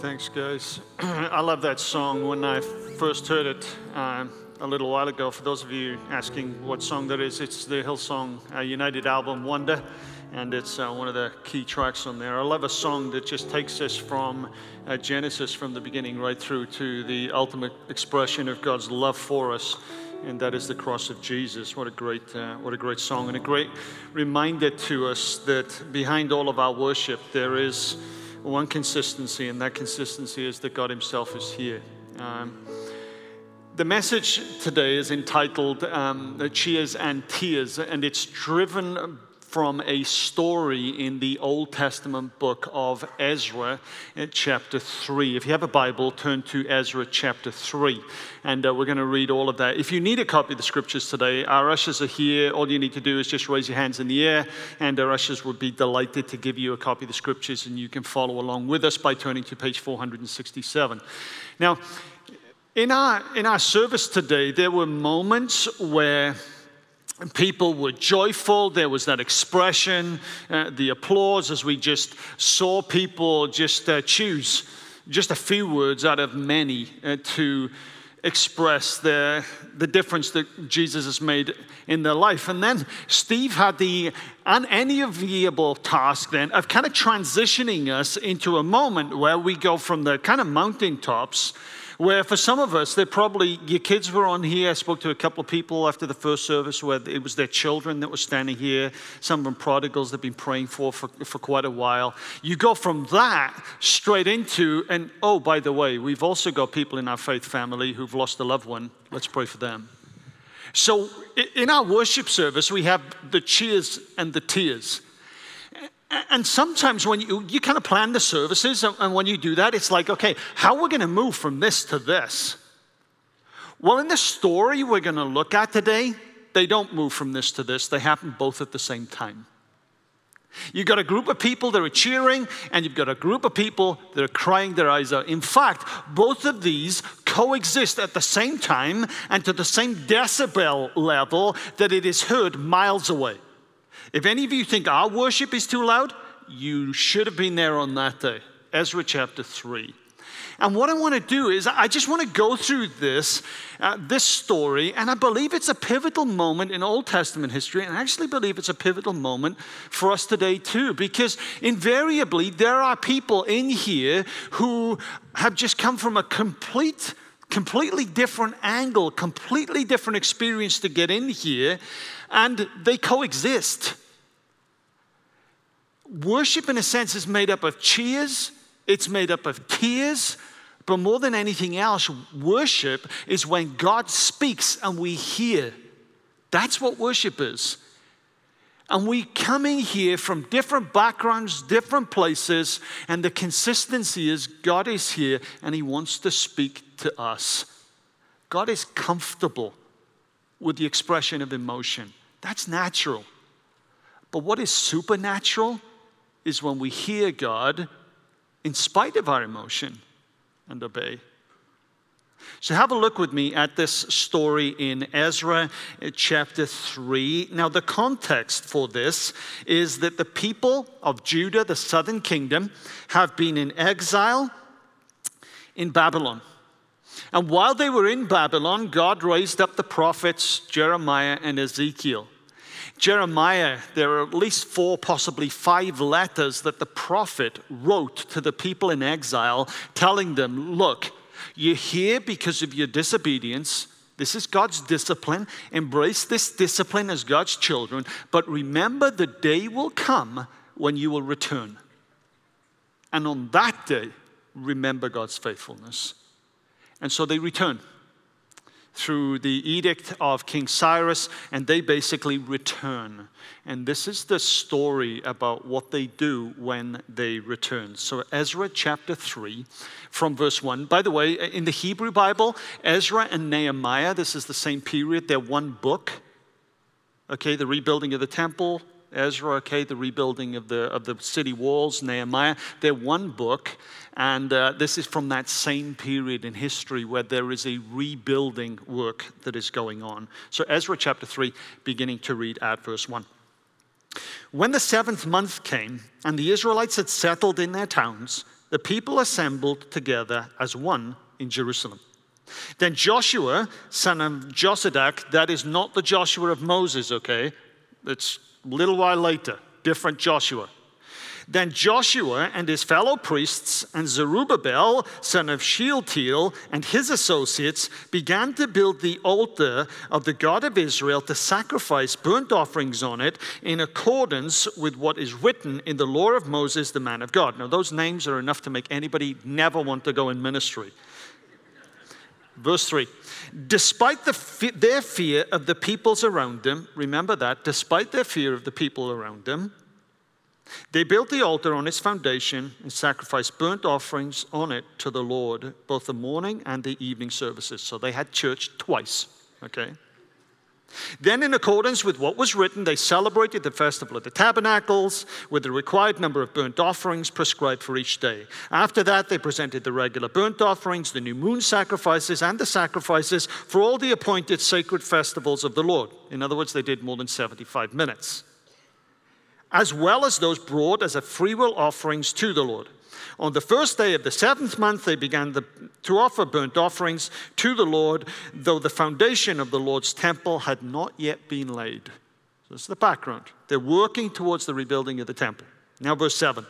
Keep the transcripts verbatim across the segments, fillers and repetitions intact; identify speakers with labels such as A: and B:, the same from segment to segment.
A: Thanks, guys. I love that song. When I first heard it uh, a little while ago, for those of you asking what song that is, it's the Hillsong uh, United album, Wonder, and it's uh, one of the key tracks on there. I love a song that just takes us from uh, Genesis, from the beginning right through to the ultimate expression of God's love for us, and that is the cross of Jesus. What a great, uh, what a great song, and a great reminder to us that behind all of our worship, there is one consistency, and that consistency is that God himself is here. Um, the message today is entitled um, Cheers and Tears, and it's driven from a story in the Old Testament book of Ezra, in chapter three. If you have a Bible, turn to Ezra chapter three, and uh, we're going to read all of that. If you need a copy of the scriptures today, our ushers are here. All you need to do is just raise your hands in the air, and our ushers would be delighted to give you a copy of the scriptures, and you can follow along with us by turning to page four hundred sixty-seven. Now, in our, in our service today, there were moments where people were joyful. There was that expression, uh, the applause, as we just saw people just uh, choose just a few words out of many uh, to express the, the difference that Jesus has made in their life. And then Steve had the unenviable task then of kind of transitioning us into a moment where we go from the kind of mountaintops, where for some of us, they're probably, your kids were on here. I spoke to a couple of people after the first service where it was their children that were standing here. Some of them prodigals they've been praying for, for for quite a while. You go from that straight into, and oh, by the way, we've also got people in our faith family who've lost a loved one. Let's pray for them. So in our worship service, we have the cheers and the tears. And sometimes when you, you kind of plan the services, and when you do that, it's like, okay, how are we going to move from this to this? Well, in the story we're going to look at today, they don't move from this to this. They happen both at the same time. You've got a group of people that are cheering, and you've got a group of people that are crying their eyes out. In fact, both of these coexist at the same time and to the same decibel level that it is heard miles away. If any of you think our worship is too loud, you should have been there on that day. Ezra chapter three. And what I want to do is I just want to go through this, uh, this story, and I believe it's a pivotal moment in Old Testament history, and I actually believe it's a pivotal moment for us today too, because invariably there are people in here who have just come from a complete completely different angle, completely different experience to get in here, and they coexist. Worship, in a sense, is made up of cheers, it's made up of tears, but more than anything else, worship is when God speaks and we hear. That's what worship is. And we come in here from different backgrounds, different places, and the consistency is God is here and he wants to speak to us. God is comfortable with the expression of emotion. That's natural. But what is supernatural is when we hear God in spite of our emotion and obey. So have a look with me at this story in Ezra chapter three. Now the context for this is that the people of Judah, the southern kingdom, have been in exile in Babylon. And while they were in Babylon, God raised up the prophets Jeremiah and Ezekiel. Jeremiah, there are at least four, possibly five letters that the prophet wrote to the people in exile, telling them, look, you're here because of your disobedience. This is God's discipline. Embrace this discipline as God's children. But remember, the day will come when you will return. And on that day, remember God's faithfulness. And so they return through the edict of King Cyrus, and they basically return. And this is the story about what they do when they return. So Ezra chapter three, from verse one. By the way, in the Hebrew Bible, Ezra and Nehemiah, this is the same period, they're one book. Okay, the rebuilding of the temple, Ezra, okay, the rebuilding of the of the city walls, Nehemiah, they're one book. And uh, this is from that same period in history where there is a rebuilding work that is going on. So Ezra chapter three, beginning to read at verse one. When the seventh month came, and the Israelites had settled in their towns, the people assembled together as one in Jerusalem. Then Joshua, son of Josadak, that is not the Joshua of Moses, okay? It's a little while later, different Joshua. Then Joshua and his fellow priests and Zerubbabel, son of Shealtiel, and his associates began to build the altar of the God of Israel to sacrifice burnt offerings on it in accordance with what is written in the law of Moses, the man of God. Now, those names are enough to make anybody never want to go in ministry. Verse three, despite the fe- their fear of the peoples around them, remember that, despite their fear of the people around them, they built the altar on its foundation and sacrificed burnt offerings on it to the Lord, both the morning and the evening services. So they had church twice, okay? Then, in accordance with what was written, they celebrated the festival of the tabernacles with the required number of burnt offerings prescribed for each day. After that, they presented the regular burnt offerings, the new moon sacrifices, and the sacrifices for all the appointed sacred festivals of the Lord. In other words, they did more than seventy-five minutes, as well as those brought as a freewill offerings to the Lord. On the first day of the seventh month, they began the, to offer burnt offerings to the Lord, though the foundation of the Lord's temple had not yet been laid. So that's the background. They're working towards the rebuilding of the temple. Now, verse seven.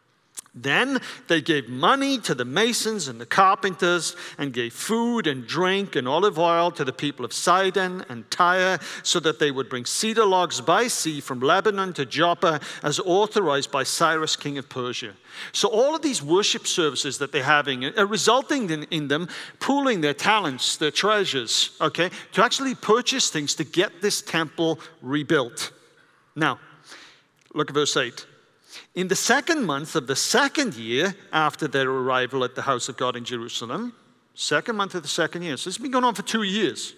A: Then they gave money to the masons and the carpenters and gave food and drink and olive oil to the people of Sidon and Tyre so that they would bring cedar logs by sea from Lebanon to Joppa as authorized by Cyrus, king of Persia. So all of these worship services that they're having are resulting in, in them pooling their talents, their treasures, okay, to actually purchase things to get this temple rebuilt. Now, look at verse eight. In the second month of the second year after their arrival at the house of God in Jerusalem, second month of the second year, so this has been going on for two years,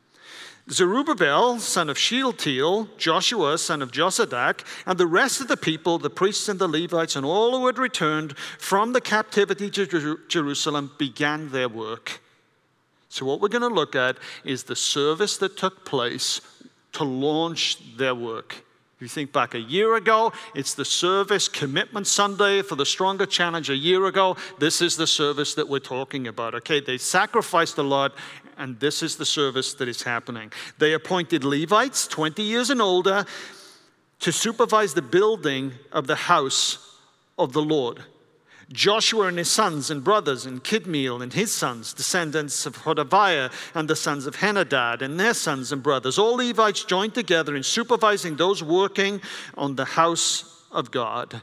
A: Zerubbabel, son of Shealtiel, Joshua, son of Josadak, and the rest of the people, the priests and the Levites, and all who had returned from the captivity to Jerusalem began their work. So what we're going to look at is the service that took place to launch their work. If you think back a year ago, it's the service, Commitment Sunday for the Stronger Challenge a year ago. This is the service that we're talking about, okay? They sacrificed a lot, and this is the service that is happening. They appointed Levites, twenty years and older, to supervise the building of the house of the Lord. Joshua and his sons and brothers, and Kidmiel and his sons, descendants of Hodaviah, and the sons of Henadad and their sons and brothers. All Levites joined together in supervising those working on the house of God.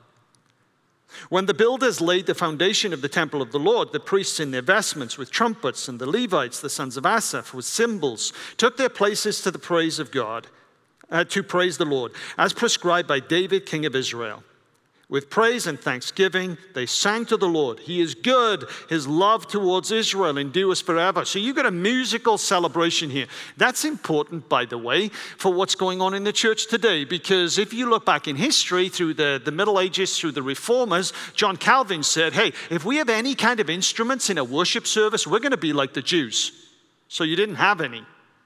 A: When the builders laid the foundation of the temple of the Lord, the priests in their vestments with trumpets, and the Levites, the sons of Asaph, with cymbals, took their places to the praise of God, uh, to praise the Lord, as prescribed by David, king of Israel. With praise and thanksgiving, they sang to the Lord. He is good. His love towards Israel endures forever. So you've got a musical celebration here. That's important, by the way, for what's going on in the church today. Because if you look back in history, through the, the Middle Ages, through the Reformers, John Calvin said, hey, if we have any kind of instruments in a worship service, we're going to be like the Jews. So you didn't have any.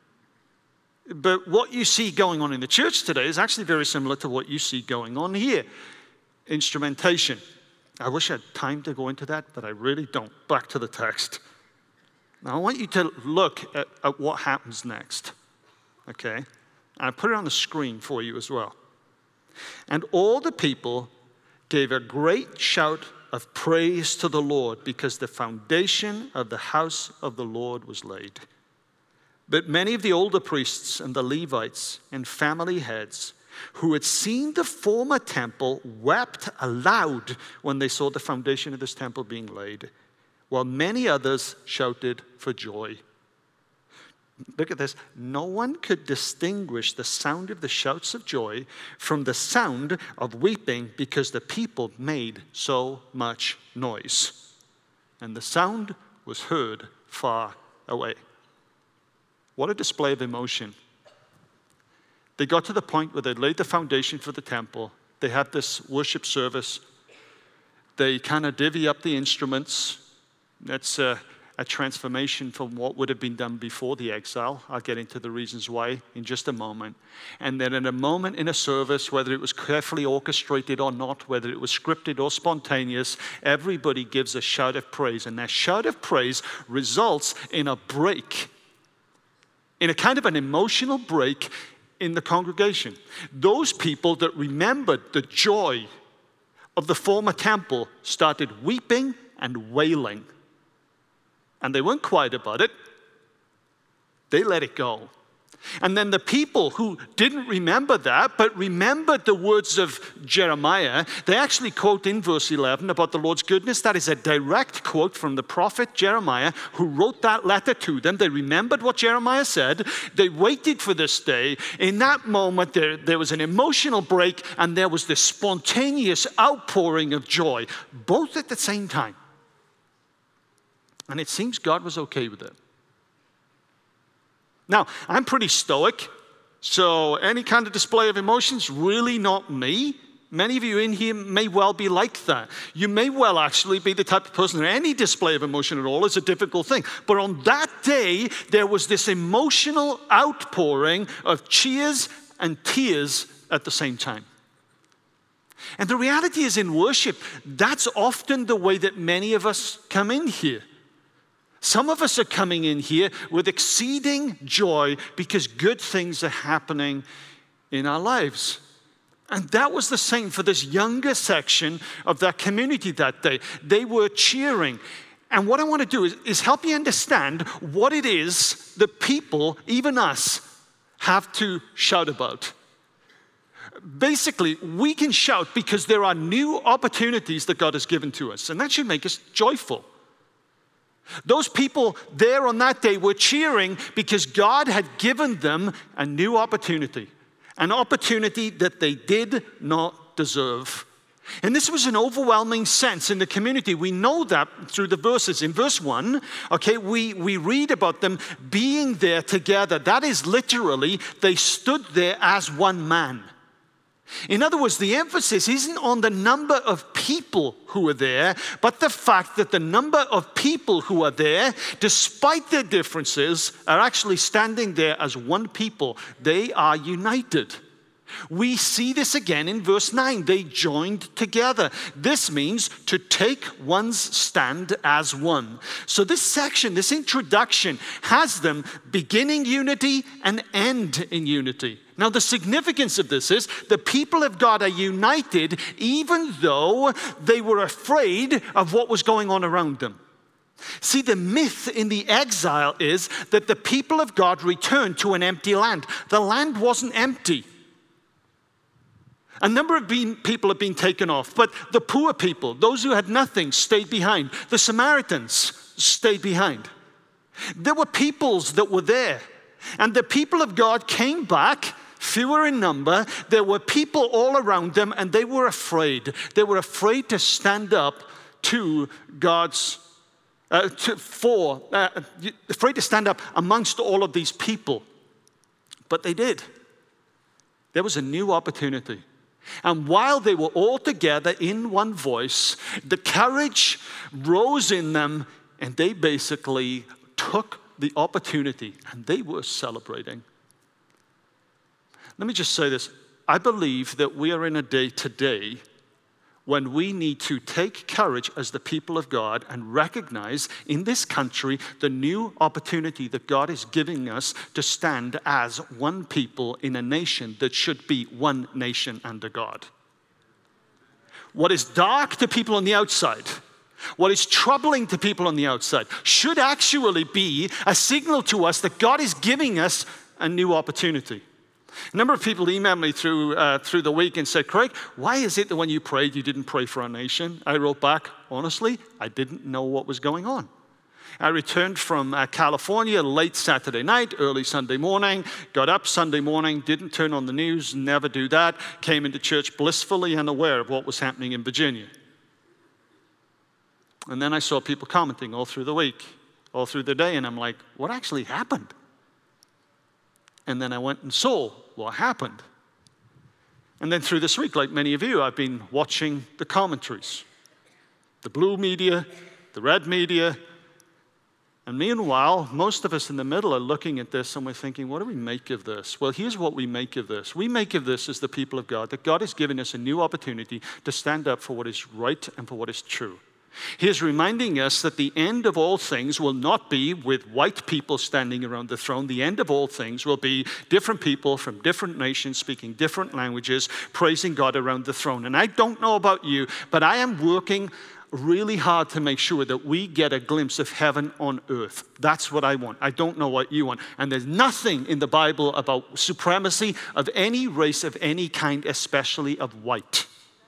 A: But what you see going on in the church today is actually very similar to what you see going on here. Instrumentation. I wish I had time to go into that, but I really don't. Back to the text. Now I want you to look at, at what happens next. Okay? And I put it on the screen for you as well. And all the people gave a great shout of praise to the Lord because the foundation of the house of the Lord was laid. But many of the older priests and the Levites and family heads who had seen the former temple wept aloud when they saw the foundation of this temple being laid, while many others shouted for joy. Look at this. No one could distinguish the sound of the shouts of joy from the sound of weeping because the people made so much noise. And the sound was heard far away. What a display of emotion. They got to the point where they laid the foundation for the temple. They had this worship service. They kind of divvy up the instruments. That's uh, a transformation from what would have been done before the exile. I'll get into the reasons why in just a moment. And then in a moment in a service, whether it was carefully orchestrated or not, whether it was scripted or spontaneous, everybody gives a shout of praise. And that shout of praise results in a break, in a kind of an emotional break in the congregation. Those people that remembered the joy of the former temple started weeping and wailing. And they weren't quiet about it. They let it go. And then the people who didn't remember that, but remembered the words of Jeremiah, they actually quote in verse eleven about the Lord's goodness. That is a direct quote from the prophet Jeremiah, who wrote that letter to them. They remembered what Jeremiah said. They waited for this day. In that moment, there, there was an emotional break, and there was this spontaneous outpouring of joy, both at the same time. And it seems God was okay with it. Now, I'm pretty stoic, so any kind of display of emotions, really not me. Many of you in here may well be like that. You may well actually be the type of person that any display of emotion at all is a difficult thing. But on that day, there was this emotional outpouring of cheers and tears at the same time. And the reality is, in worship, that's often the way that many of us come in here. Some of us are coming in here with exceeding joy because good things are happening in our lives. And that was the same for this younger section of that community that day. They were cheering. And what I want to do is, is help you understand what it is that people, even us, have to shout about. Basically, we can shout because there are new opportunities that God has given to us, and that should make us joyful. Those people there on that day were cheering because God had given them a new opportunity, an opportunity that they did not deserve. And this was an overwhelming sense in the community. We know that through the verses. In verse one, okay, we, we read about them being there together. That is literally, they stood there as one man. In other words, the emphasis isn't on the number of people who are there, but the fact that the number of people who are there, despite their differences, are actually standing there as one people. They are united. We see this again in verse nine. They joined together. This means to take one's stand as one. So this section, this introduction, has them beginning unity and end in unity. Now, the significance of this is the people of God are united even though they were afraid of what was going on around them. See, the myth in the exile is that the people of God returned to an empty land. The land wasn't empty. A number of being, people have been taken off, but the poor people, those who had nothing, stayed behind. The Samaritans stayed behind. There were peoples that were there, and the people of God came back, fewer in number. There were people all around them, and they were afraid. They were afraid to stand up to God's, uh, to, for, uh, afraid to stand up amongst all of these people. But they did. There was a new opportunity. And while they were all together in one voice, the courage rose in them, and they basically took the opportunity, and they were celebrating. Let me just say this. I believe that we are in a day today when we need to take courage as the people of God and recognize in this country the new opportunity that God is giving us to stand as one people in a nation that should be one nation under God. What is dark to people on the outside, what is troubling to people on the outside, should actually be a signal to us that God is giving us a new opportunity. A number of people emailed me through uh, through the week and said, Craig, why is it that when you prayed, you didn't pray for our nation? I wrote back, honestly, I didn't know what was going on. I returned from uh, California late Saturday night, early Sunday morning, got up Sunday morning, didn't turn on the news, never do that, came into church blissfully unaware of what was happening in Virginia. And then I saw people commenting all through the week, all through the day, and I'm like, what actually happened? And then I went and saw what happened. And then through this week, like many of you, I've been watching the commentaries. The blue media, the red media, And meanwhile, most of us in the middle are looking at this and we're thinking, what do we make of this? Well, here's what we make of this. We make of this as the people of God, that God has given us a new opportunity to stand up for what is right and for what is true. He is reminding us that the end of all things will not be with white people standing around the throne. The end of all things will be different people from different nations speaking different languages, praising God around the throne. And I don't know about you, but I am working really hard to make sure that we get a glimpse of heaven on earth. That's what I want. I don't know what you want. And there's nothing in the Bible about supremacy of any race of any kind, especially of white.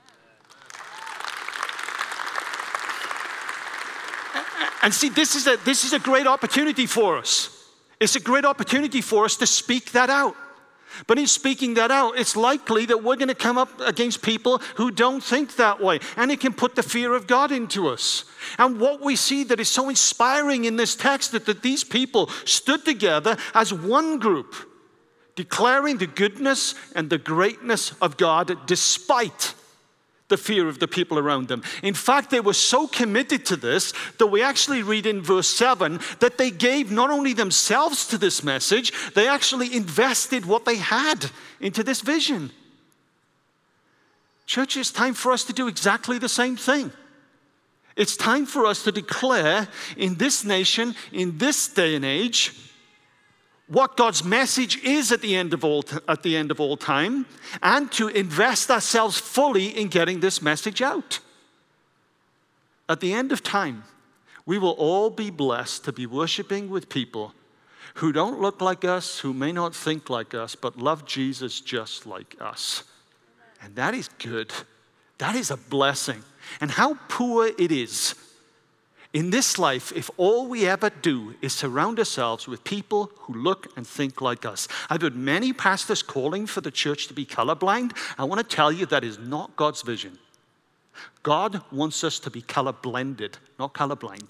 A: And see, this is a this is a great opportunity for us. It's a great opportunity for us to speak that out. But in speaking that out, it's likely that we're going to come up against people who don't think that way. And it can put the fear of God into us. And what we see that is so inspiring in this text that, that these people stood together as one group, declaring the goodness and the greatness of God despite the fear of the people around them. In fact, they were so committed to this that we actually read in verse seven that they gave not only themselves to this message, they actually invested what they had into this vision. Church, it's time for us to do exactly the same thing. It's time for us to declare in this nation, in this day and age, what God's message is at the end of all at the end of all time, and to invest ourselves fully in getting this message out. At the end of time, we will all be blessed to be worshiping with people who don't look like us, who may not think like us, but love Jesus just like us. And that is good. That is a blessing. And how poor it is in this life, if all we ever do is surround ourselves with people who look and think like us. I've heard many pastors calling for the church to be colorblind. I want to tell you that is not God's vision. God wants us to be color-blended, not colorblind.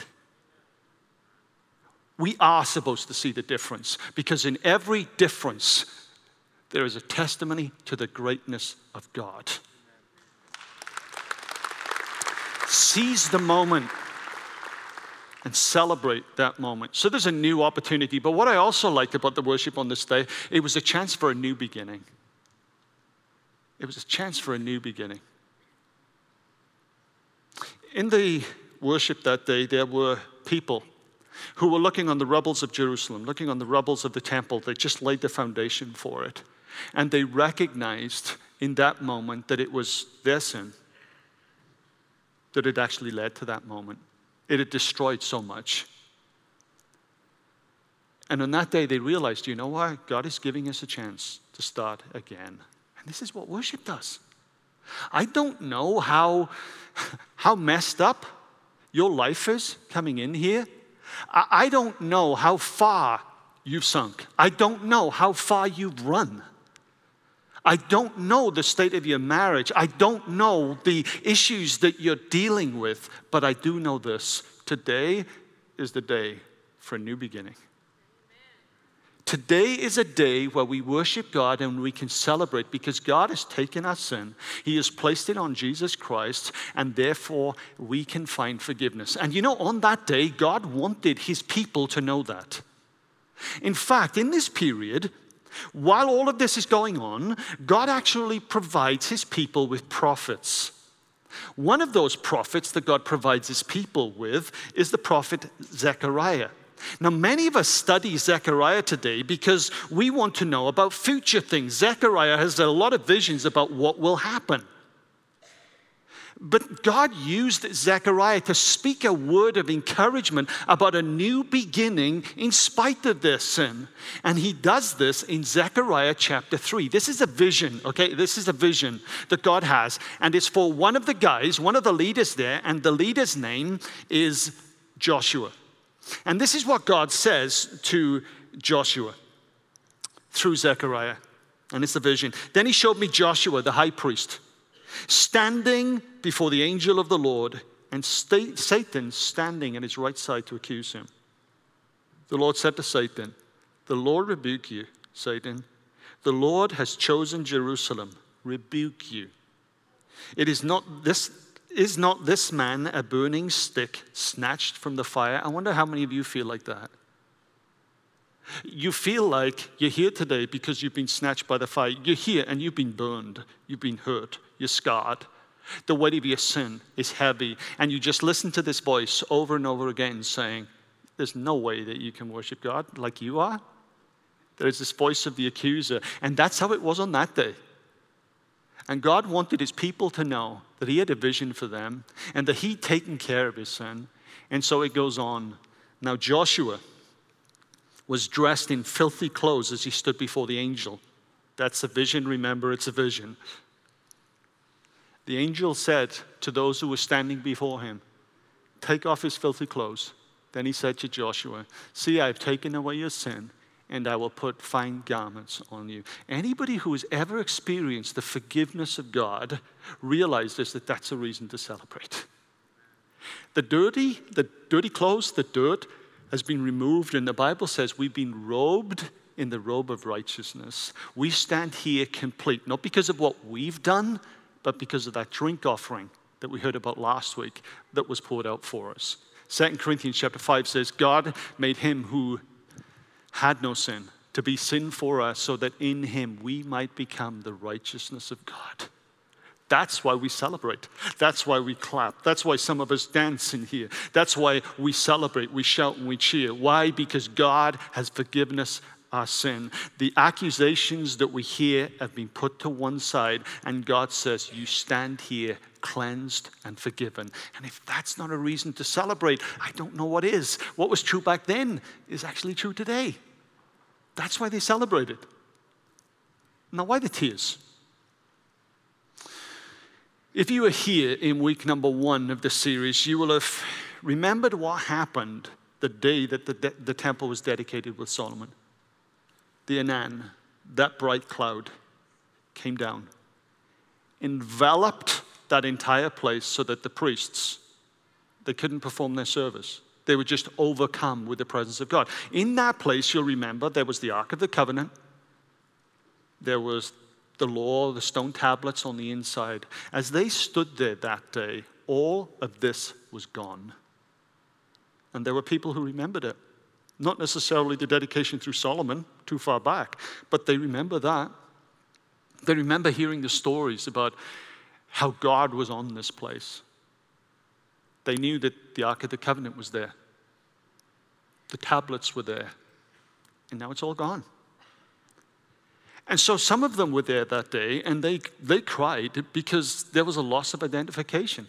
A: We are supposed to see the difference, because in every difference, there is a testimony to the greatness of God. Seize the moment and celebrate that moment. So there's a new opportunity. But what I also like about the worship on this day, it was a chance for a new beginning. It was a chance for a new beginning. In the worship that day, there were people who were looking on the rubbles of Jerusalem, looking on the rubbles of the temple. They just laid the foundation for it. And they recognized in that moment that it was their sin that had actually led to that moment. It had destroyed so much. And on that day, they realized, you know what? God is giving us a chance to start again. And this is what worship does. I don't know how, how messed up your life is coming in here. I, I don't know how far you've sunk. I don't know how far you've run. I don't know the state of your marriage. I don't know the issues that you're dealing with, but I do know this. Today is the day for a new beginning. Today is a day where we worship God and we can celebrate because God has taken our sin. He has placed it on Jesus Christ, and therefore we can find forgiveness. And you know, on that day, God wanted his people to know that. In fact, in this period, while all of this is going on, God actually provides his people with prophets. One of those prophets that God provides his people with is the prophet Zechariah. Now, many of us study Zechariah today because we want to know about future things. Zechariah has a lot of visions about what will happen. But God used Zechariah to speak a word of encouragement about a new beginning in spite of their sin. And he does this in Zechariah chapter three. This is a vision, okay? This is a vision that God has. And it's for one of the guys, one of the leaders there, and the leader's name is Joshua. And this is what God says to Joshua through Zechariah. And it's the vision. Then he showed me Joshua, the high priest, standing before the angel of the Lord, and Satan standing at his right side to accuse him. The Lord said to Satan, "The Lord rebuke you, Satan. The Lord has chosen Jerusalem. Rebuke you. It is not this, Is not this man a burning stick snatched from the fire? I wonder how many of you feel like that. You feel like you're here today because you've been snatched by the fire. You're here and you've been burned. You've been hurt. You're scarred. The weight of your sin is heavy. And you just listen to this voice over and over again saying, there's no way that you can worship God like you are. There's this voice of the accuser. And that's how it was on that day. And God wanted his people to know that he had a vision for them and that he'd taken care of his sin. And so it goes on. Now Joshua was dressed in filthy clothes as he stood before the angel. That's a vision, remember, it's a vision. The angel said to those who were standing before him, take off his filthy clothes. Then he said to Joshua, see, I've taken away your sin, and I will put fine garments on you. Anybody who has ever experienced the forgiveness of God realizes that that's a reason to celebrate. The dirty, the dirty clothes, the dirt has been removed, and the Bible says we've been robed in the robe of righteousness. We stand here complete, not because of what we've done, but because of that drink offering that we heard about last week that was poured out for us. Second Corinthians chapter five says, God made him who had no sin to be sin for us so that in him we might become the righteousness of God. That's why we celebrate. That's why we clap. That's why some of us dance in here. That's why we celebrate, we shout, and we cheer. Why? Because God has forgiven us our sin. The accusations that we hear have been put to one side, and God says, you stand here cleansed and forgiven. And if that's not a reason to celebrate, I don't know what is. What was true back then is actually true today. That's why they celebrated. Now, why the tears? If you were here in week number one of the series, you will have remembered what happened the day that the, de- the temple was dedicated with Solomon. The Anan, that bright cloud, came down, enveloped that entire place so that the priests, they couldn't perform their service. They were just overcome with the presence of God. In that place, you'll remember, there was the Ark of the Covenant. There was the law, the stone tablets on the inside. As they stood there that day, all of this was gone. And there were people who remembered it. Not necessarily the dedication through Solomon, too far back, but they remember that. They remember hearing the stories about how God was on this place. They knew that the Ark of the Covenant was there. The tablets were there. And now it's all gone. And so some of them were there that day, and they, they cried because there was a loss of identification.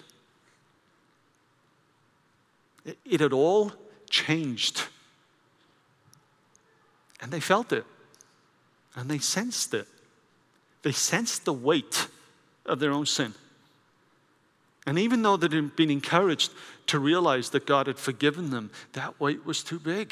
A: It, it had all changed. And they felt it. And they sensed it. They sensed the weight of their own sin. And even though they'd been encouraged to realize that God had forgiven them, that weight was too big.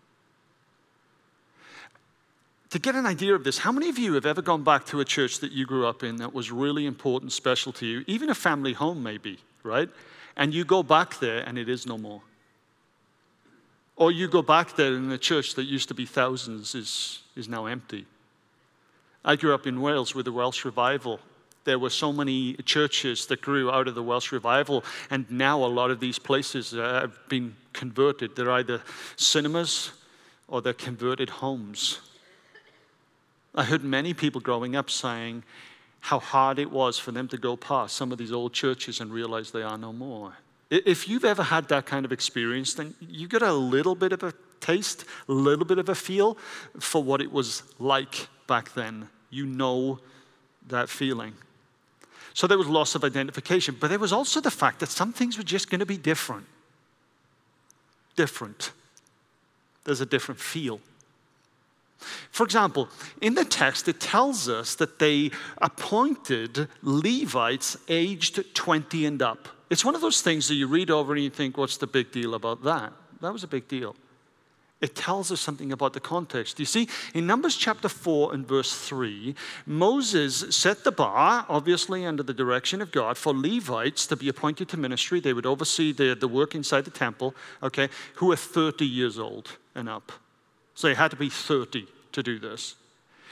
A: To get an idea of this, how many of you have ever gone back to a church that you grew up in that was really important, special to you, even a family home maybe, right? And you go back there and it is no more. Or you go back there and the church that used to be thousands is, is now empty. I grew up in Wales with the Welsh Revival. There were so many churches that grew out of the Welsh Revival, and now a lot of these places uh, have been converted. They're either cinemas or they're converted homes. I heard many people growing up saying how hard it was for them to go past some of these old churches and realize they are no more. If you've ever had that kind of experience, then you get a little bit of a taste, a little bit of a feel for what it was like back then. You know that feeling. So there was loss of identification, but there was also the fact that some things were just going to be different. Different. There's a different feel. For example, in the text, it tells us that they appointed Levites aged twenty and up. It's one of those things that you read over and you think, what's the big deal about that? That was a big deal. It tells us something about the context. You see, in Numbers chapter four and verse three, Moses set the bar, obviously under the direction of God, for Levites to be appointed to ministry. They would oversee the, the work inside the temple, okay, who are thirty years old and up. So they had to be thirty to do this.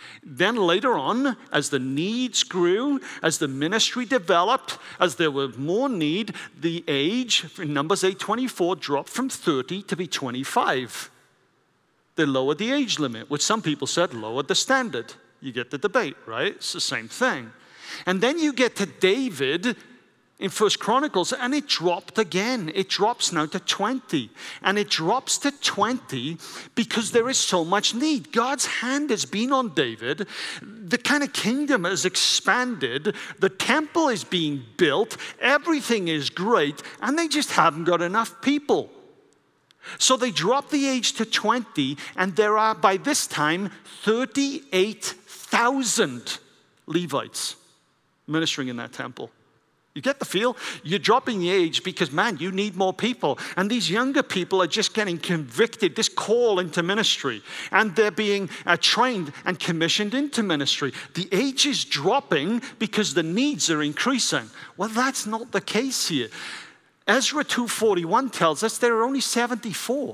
A: Then later on, as the needs grew, as the ministry developed, as there was more need, the age, in Numbers eight twenty-four, dropped from thirty to be twenty-five. They lowered the age limit, which some people said lowered the standard. You get the debate, right? It's the same thing. And then you get to David in First Chronicles, and it dropped again. It drops now to twenty. And it drops to twenty because there is so much need. God's hand has been on David. The kind of kingdom has expanded. The temple is being built. Everything is great. And they just haven't got enough people. So they drop the age to twenty, and there are, by this time, thirty-eight thousand Levites ministering in that temple. You get the feel? You're dropping the age because, man, you need more people. And these younger people are just getting convicted, this call into ministry. And they're being uh, trained and commissioned into ministry. The age is dropping because the needs are increasing. Well, that's not the case here. Ezra two forty-one tells us there are only seventy-four.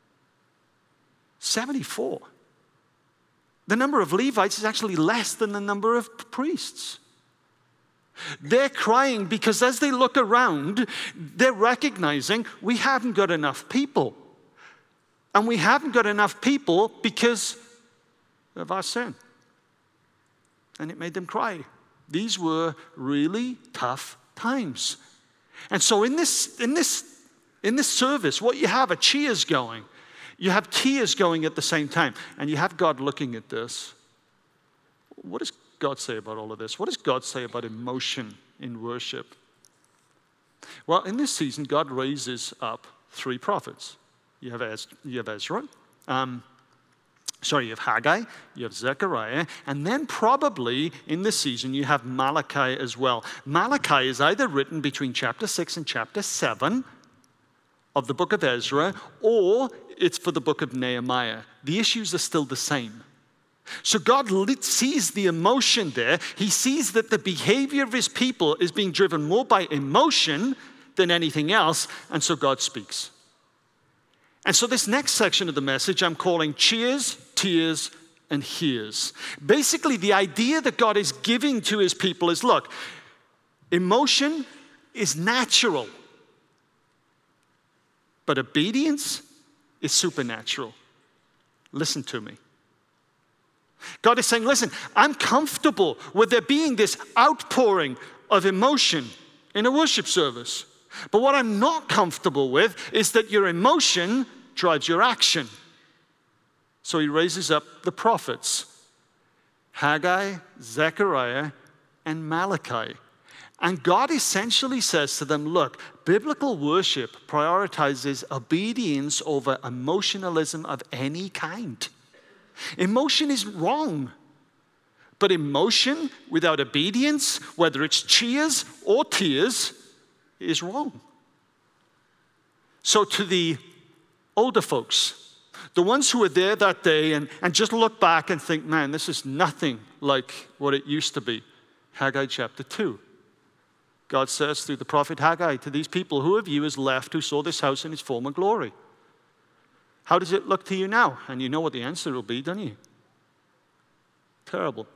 A: seventy-four. The number of Levites is actually less than the number of priests. They're crying because as they look around, they're recognizing we haven't got enough people. And we haven't got enough people because of our sin. And it made them cry. These were really tough times. And so in this, in this, in this service, what you have are cheers going. You have tears going at the same time. And you have God looking at this. What does God say about all of this? What does God say about emotion in worship? Well, in this season, God raises up three prophets. You have, Ez- you have Ezra, um, sorry, you have Haggai, you have Zechariah, and then probably in this season you have Malachi as well. Malachi is either written between chapter six and chapter seven of the book of Ezra, or it's for the book of Nehemiah. The issues are still the same. So God sees the emotion there. He sees that the behavior of his people is being driven more by emotion than anything else, and so God speaks. And so this next section of the message I'm calling Cheers, Tears, and Hears. Basically, the idea that God is giving to his people is, look, emotion is natural, but obedience is supernatural. Listen to me. God is saying, listen, I'm comfortable with there being this outpouring of emotion in a worship service. But what I'm not comfortable with is that your emotion drives your action. So he raises up the prophets, Haggai, Zechariah, and Malachi. And God essentially says to them, look, biblical worship prioritizes obedience over emotionalism of any kind. Emotion is wrong, but emotion without obedience, whether it's cheers or tears, is wrong. So to the older folks, the ones who were there that day and, and just look back and think, man, this is nothing like what it used to be. Haggai chapter two. God says through the prophet Haggai to these people, who of you is left who saw this house in its former glory? How does it look to you now? And you know what the answer will be, don't you? Terrible.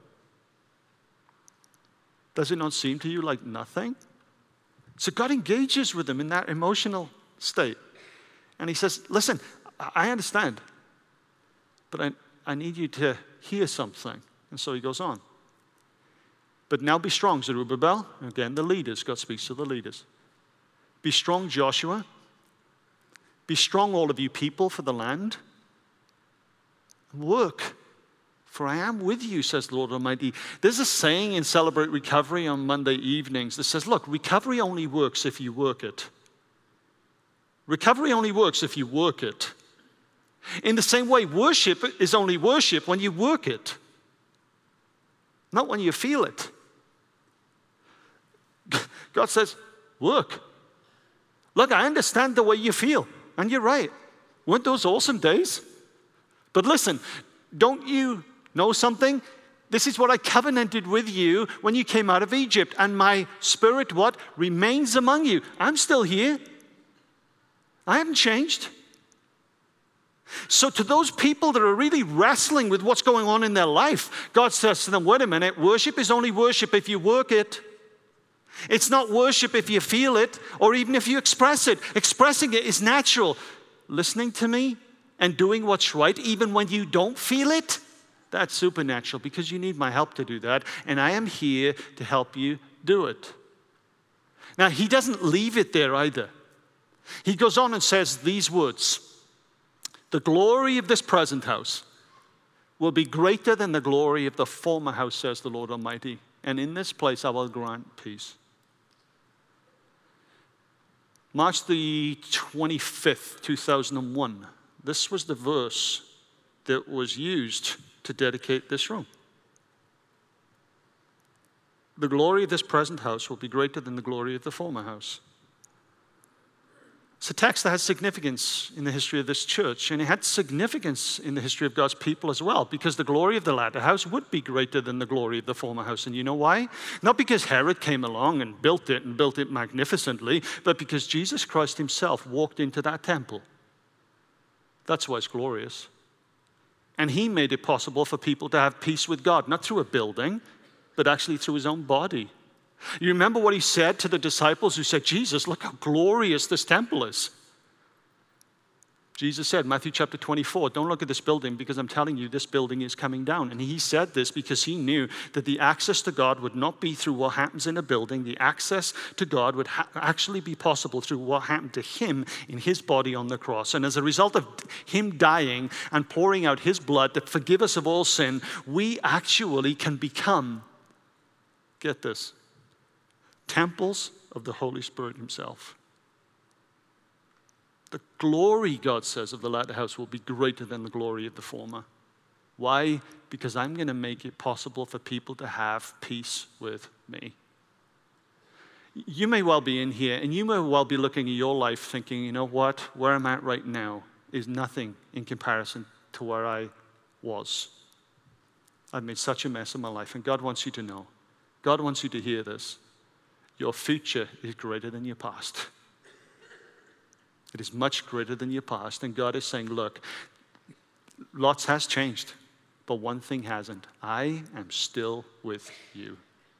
A: Does it not seem to you like nothing? So God engages with them in that emotional state. And he says, listen, I understand, but I, I need you to hear something. And so he goes on. But now be strong, Zerubbabel. Again, the leaders. God speaks to the leaders. Be strong, Joshua. Be strong, all of you people, for the land. Work, for I am with you, says the Lord Almighty. There's a saying in Celebrate Recovery on Monday evenings that says, look, recovery only works if you work it. Recovery only works if you work it. In the same way, worship is only worship when you work it, not when you feel it. God says, work. Look, I understand the way you feel. And you're right. Weren't those awesome days? But listen, don't you know something? This is what I covenanted with you when you came out of Egypt. And my spirit, what? Remains among you. I'm still here. I haven't changed. So to those people that are really wrestling with what's going on in their life, God says to them, wait a minute, worship is only worship if you work it. It's not worship if you feel it or even if you express it. Expressing it is natural. Listening to me and doing what's right even when you don't feel it, that's supernatural because you need my help to do that. And I am here to help you do it. Now, he doesn't leave it there either. He goes on and says these words. The glory of this present house will be greater than the glory of the former house, says the Lord Almighty. And in this place I will grant peace. March the twenty-fifth, two thousand one. This was the verse that was used to dedicate this room. The glory of this present house will be greater than the glory of the former house. It's a text that has significance in the history of this church, and it had significance in the history of God's people as well, because the glory of the latter house would be greater than the glory of the former house. And you know why? Not because Herod came along and built it and built it magnificently, but because Jesus Christ himself walked into that temple. That's why it's glorious. And he made it possible for people to have peace with God, not through a building, but actually through his own body. You remember what he said to the disciples who said, Jesus, look how glorious this temple is. Jesus said, Matthew chapter twenty-four, don't look at this building because I'm telling you this building is coming down. And he said this because he knew that the access to God would not be through what happens in a building. The access to God would ha- actually be possible through what happened to him in his body on the cross. And as a result of him dying and pouring out his blood to forgive us of all sin, we actually can become, get this, temples of the Holy Spirit himself. The glory, God says, of the latter house will be greater than the glory of the former. Why? Because I'm going to make it possible for people to have peace with me. You may well be in here, and you may well be looking at your life thinking, you know what, where I'm at right now is nothing in comparison to where I was. I've made such a mess of my life, and God wants you to know. God wants you to hear this. Your future is greater than your past. It is much greater than your past. And God is saying, look, lots has changed, but one thing hasn't. I am still with you.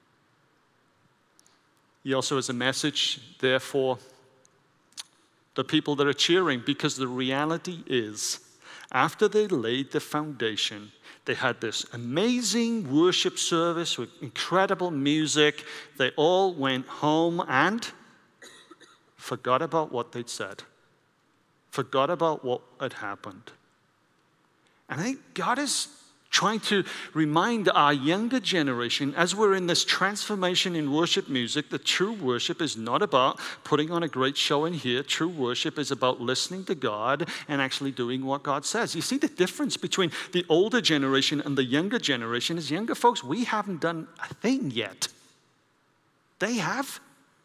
A: He also has a message there for the people that are cheering, because the reality is, after they laid the foundation, they had this amazing worship service with incredible music. They all went home and forgot about what they'd said. Forgot about what had happened. And I think God is trying to remind our younger generation, as we're in this transformation in worship music, that true worship is not about putting on a great show in here. True worship is about listening to God and actually doing what God says. You see, the difference between the older generation and the younger generation is younger folks, we haven't done a thing yet. They have.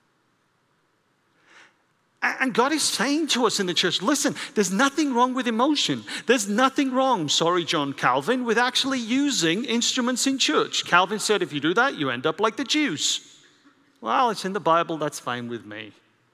A: And God is saying to us in the church, listen, there's nothing wrong with emotion. There's nothing wrong, sorry, John Calvin, with actually using instruments in church. Calvin said, if you do that, you end up like the Jews. Well, it's in the Bible, that's fine with me.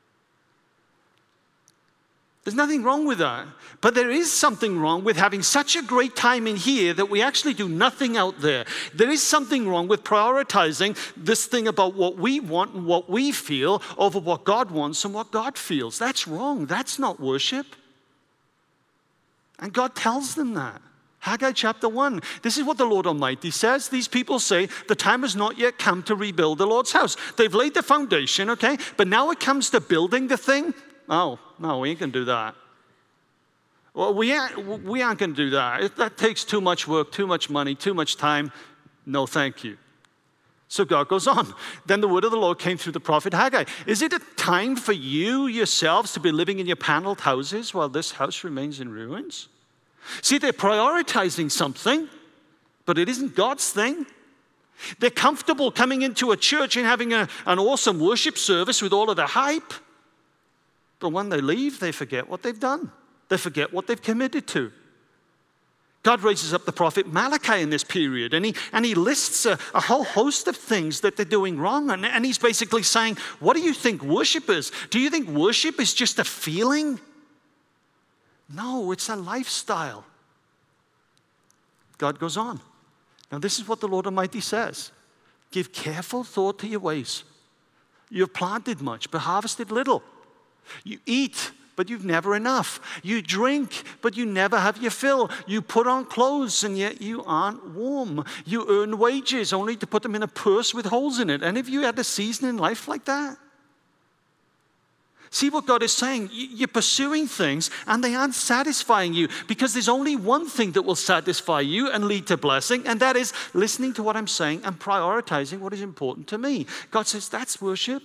A: There's nothing wrong with that. But there is something wrong with having such a great time in here that we actually do nothing out there. There is something wrong with prioritizing this thing about what we want and what we feel over what God wants and what God feels. That's wrong. That's not worship. And God tells them that. Haggai chapter one. This is what the Lord Almighty says. These people say, the time has not yet come to rebuild the Lord's house. They've laid the foundation, okay? But now it comes to building the thing. Oh, no, we ain't going to do that. Well, we aren't, we aren't going to do that. That takes too much work, too much money, too much time. No, thank you. So God goes on. Then the word of the Lord came through the prophet Haggai. Is it a time for you yourselves to be living in your paneled houses while this house remains in ruins? See, they're prioritizing something, but it isn't God's thing. They're comfortable coming into a church and having a, an awesome worship service with all of the hype. But when they leave, they forget what they've done. They forget what they've committed to. God raises up the prophet Malachi in this period, and he, and he lists a, a whole host of things that they're doing wrong. And, and he's basically saying, what do you think worship is? Do you think worship is just a feeling? No, it's a lifestyle. God goes on. Now, this is what the Lord Almighty says. Give careful thought to your ways. You have planted much, but harvested little. You eat, but you've never enough. You drink, but you never have your fill. You put on clothes, and yet you aren't warm. You earn wages, only to put them in a purse with holes in it. Any of you had a season in life like that? See what God is saying? You're pursuing things and they aren't satisfying you because there's only one thing that will satisfy you and lead to blessing, and that is listening to what I'm saying and prioritizing what is important to me. God says that's worship.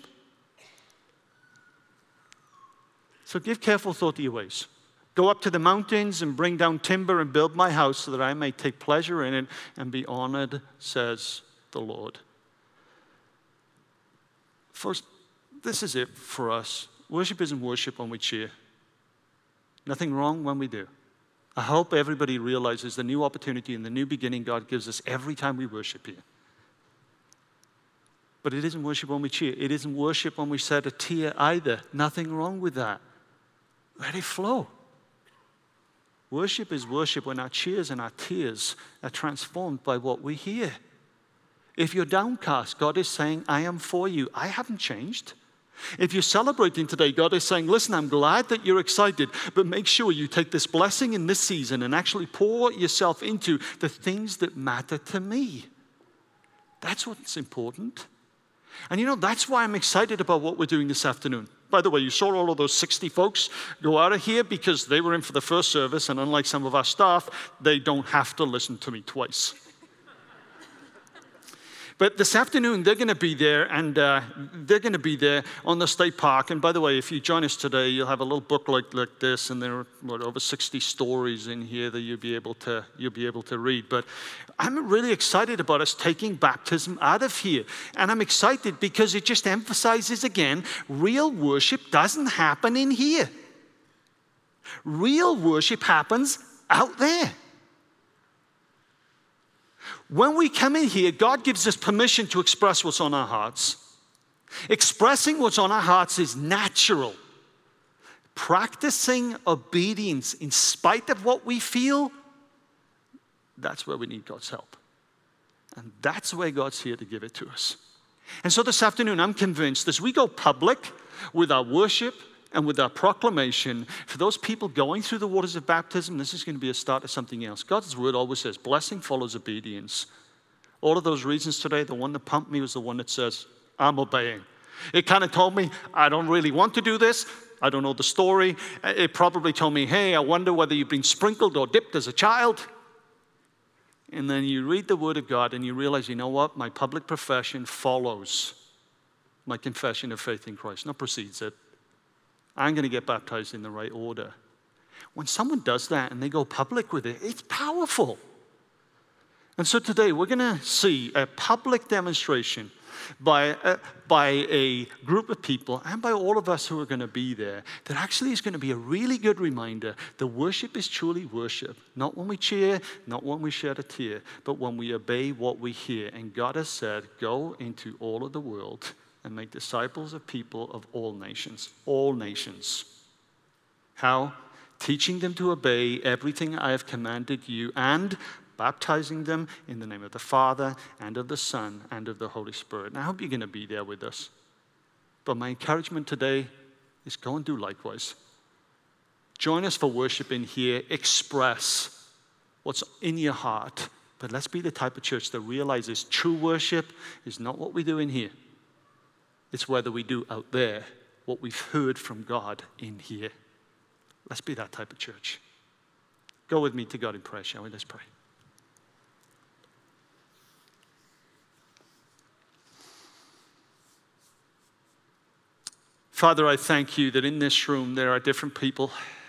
A: So give careful thought to your ways. Go up to the mountains and bring down timber and build my house so that I may take pleasure in it and be honored, says the Lord. First, this is it for us. Worship isn't worship when we cheer. Nothing wrong when we do. I hope everybody realizes the new opportunity and the new beginning God gives us every time we worship here. But it isn't worship when we cheer. It isn't worship when we shed a tear either. Nothing wrong with that. Let it flow. Worship is worship when our cheers and our tears are transformed by what we hear. If you're downcast, God is saying, I am for you. I haven't changed. If you're celebrating today, God is saying, listen, I'm glad that you're excited, but make sure you take this blessing in this season and actually pour yourself into the things that matter to me. That's what's important. And you know, that's why I'm excited about what we're doing this afternoon. By the way, you saw all of those sixty folks go out of here because they were in for the first service, and unlike some of our staff, they don't have to listen to me twice. But this afternoon, they're going to be there, and uh, they're going to be there on the state park. And by the way, if you join us today, you'll have a little book like, like this, and there are what, over sixty stories in here that you'll be able to you'll be able to read. But I'm really excited about us taking baptism out of here, and I'm excited because it just emphasizes again: real worship doesn't happen in here. Real worship happens out there. When we come in here, God gives us permission to express what's on our hearts. Expressing what's on our hearts is natural. Practicing obedience in spite of what we feel, that's where we need God's help. And that's where God's here to give it to us. And so this afternoon, I'm convinced as we go public with our worship and with our proclamation, for those people going through the waters of baptism, this is going to be a start of something else. God's word always says, blessing follows obedience. All of those reasons today, the one that pumped me was the one that says, I'm obeying. It kind of told me, I don't really want to do this. I don't know the story. It probably told me, hey, I wonder whether you've been sprinkled or dipped as a child. And then you read the word of God and you realize, you know what? My public profession follows my confession of faith in Christ, not precedes it. I'm going to get baptized in the right order. When someone does that and they go public with it, it's powerful. And so today we're going to see a public demonstration by a, by a group of people and by all of us who are going to be there that actually is going to be a really good reminder that worship is truly worship. Not when we cheer, not when we shed a tear, but when we obey what we hear. And God has said, go into all of the world and make disciples of people of all nations. All nations. How? Teaching them to obey everything I have commanded you and baptizing them in the name of the Father and of the Son and of the Holy Spirit. And I hope you're going to be there with us. But my encouragement today is go and do likewise. Join us for worship in here. Express what's in your heart. But let's be the type of church that realizes true worship is not what we do in here. It's whether we do out there what we've heard from God in here. Let's be that type of church. Go with me to God in prayer, shall we? Let's pray. Father, I thank you that in this room there are different people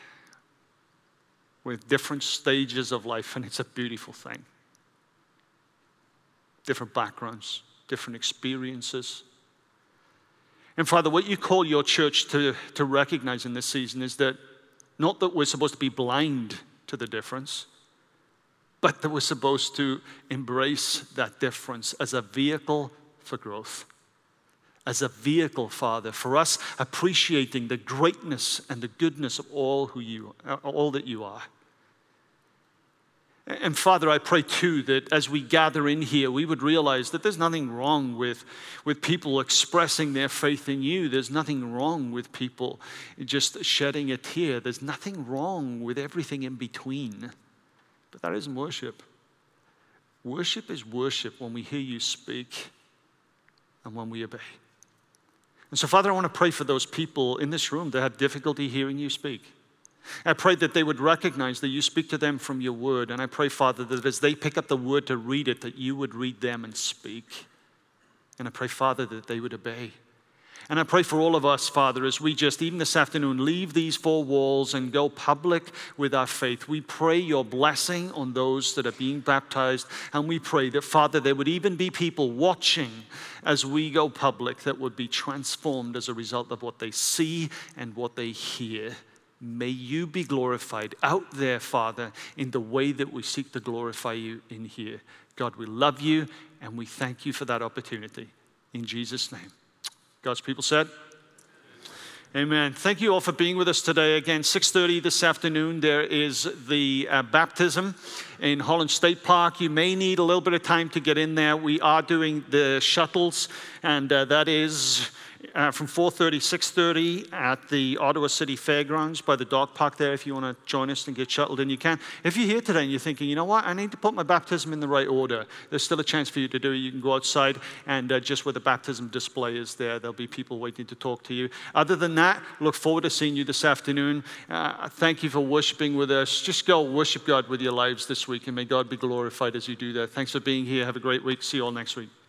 A: with different stages of life, and it's a beautiful thing. Different backgrounds, different experiences. And Father, what you call your church to, to recognize in this season is that not that we're supposed to be blind to the difference, but that we're supposed to embrace that difference as a vehicle for growth. as a vehicle, Father, for us appreciating the greatness and the goodness of all who you, all that you are. And Father, I pray too that as we gather in here, we would realize that there's nothing wrong with, with people expressing their faith in you. There's nothing wrong with people just shedding a tear. There's nothing wrong with everything in between. But that isn't worship. Worship is worship when we hear you speak and when we obey. And so, Father, I want to pray for those people in this room that have difficulty hearing you speak. I pray that they would recognize that you speak to them from your word. And I pray, Father, that as they pick up the word to read it, that you would read them and speak. And I pray, Father, that they would obey. And I pray for all of us, Father, as we just, even this afternoon, leave these four walls and go public with our faith. We pray your blessing on those that are being baptized. And we pray that, Father, there would even be people watching as we go public that would be transformed as a result of what they see and what they hear. May you be glorified out there, Father, in the way that we seek to glorify you in here. God, we love you and we thank you for that opportunity. In Jesus' name. God's people said, amen. Thank you all for being with us today. Again, six thirty this afternoon, there is the uh, baptism in Holland State Park. You may need a little bit of time to get in there. We are doing the shuttles, and uh, that is Uh, from four thirty, six thirty at the Ottawa City Fairgrounds by the dog park there. If you want to join us and get shuttled in, you can. If you're here today and you're thinking, you know what, I need to put my baptism in the right order, there's still a chance for you to do it. You can go outside and uh, just where the baptism display is there, there'll be people waiting to talk to you. Other than that, look forward to seeing you this afternoon. Uh, thank you for worshiping with us. Just go worship God with your lives this week, and may God be glorified as you do that. Thanks for being here. Have a great week. See you all next week.